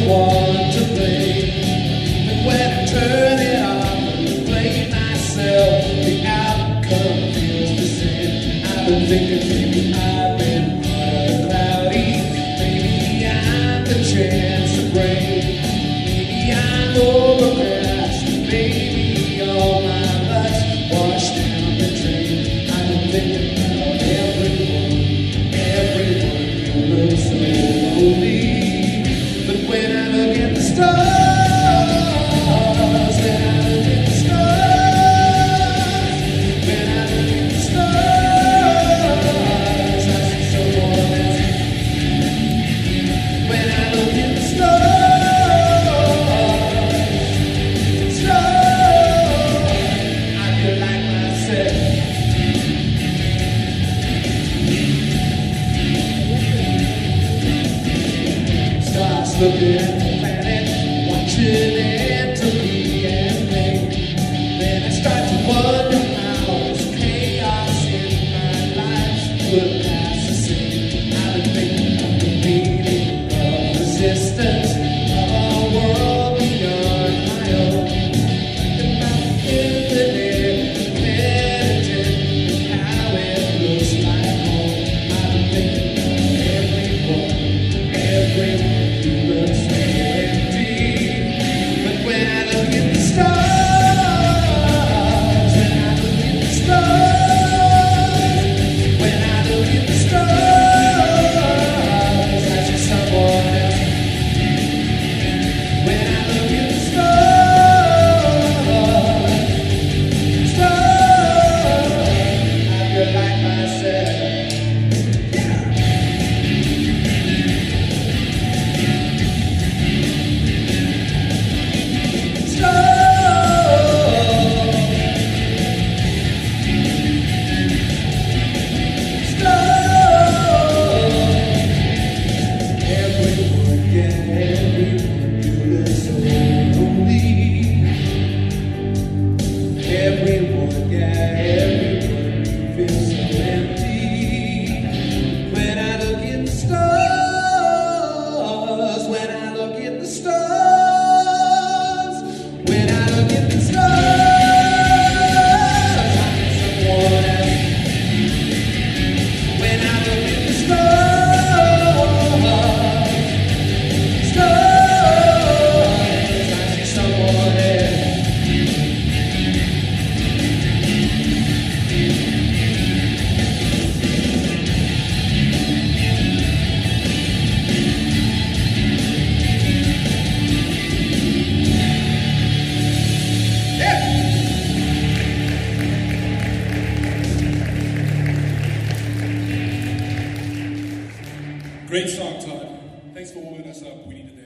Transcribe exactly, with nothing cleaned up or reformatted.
want to play. But when I turn it on and play myself, the outcome feels the same. I've been thinking maybe I've been hard or cloudy. Maybe I'm the chance of rain. Maybe I'm overcast. Maybe all my lust washed down the drain. I've been thinking about everyone, everyone who looks so lonely. But when I look at the stars, when I look at the stars, when I look at the stars, I see someone else. When I look at the stars, stars, I feel like myself. Stars looking at the planet, watching Italy and me. Then I start to wonder how this chaos in my life would pass the same. I've been thinking of the meaning of resistance, of a world beyond my own. Thinking about the infinite, meditate how it looks like home. I've been thinking of everyone, everyone. Looks so empty. But when I look at the stars, when I look at the stars, when I look at the stars, I see someone else. When I look at the stars, stars, I feel like myself. Everyone, yeah, everyone feels so empty. When I look at the stars, when I look at the stars, when I look at the stars, I see someone else. When I look at the stars, stars, I see someone else. Great song, Todd. Thanks for warming us up. We need to